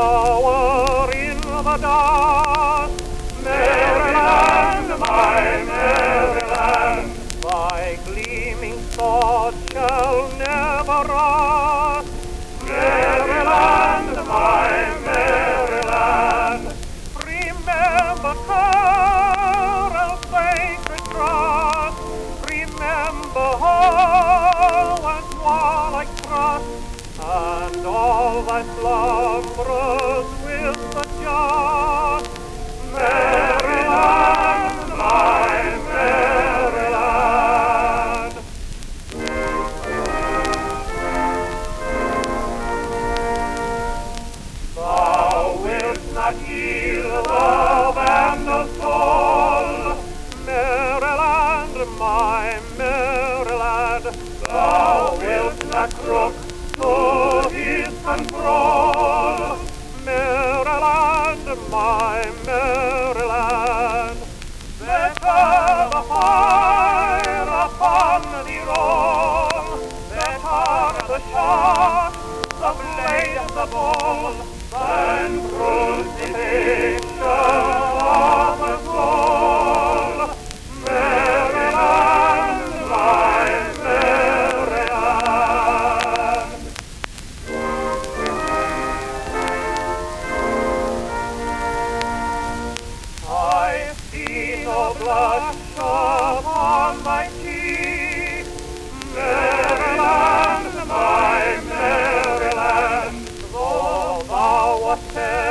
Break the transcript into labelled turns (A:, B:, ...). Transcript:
A: flower in the dust. Maryland, my Maryland, thy gleaming sword shall never rust. Maryland, my Maryland, remember Carol's sacred trust. Remember her and warlike thrust, and all thy slumbers with the just. Maryland, my Maryland. Thou wilt not yield the vandal's soul. Maryland, my Maryland, thou wilt not crook to his control. Maryland, my Maryland, better the fire upon the roll, better the shot, the blade, the ball, than crucifixion of a soul. Maryland, my Maryland. I see no blush upon thy cheek. Maryland, my Maryland, though thou wast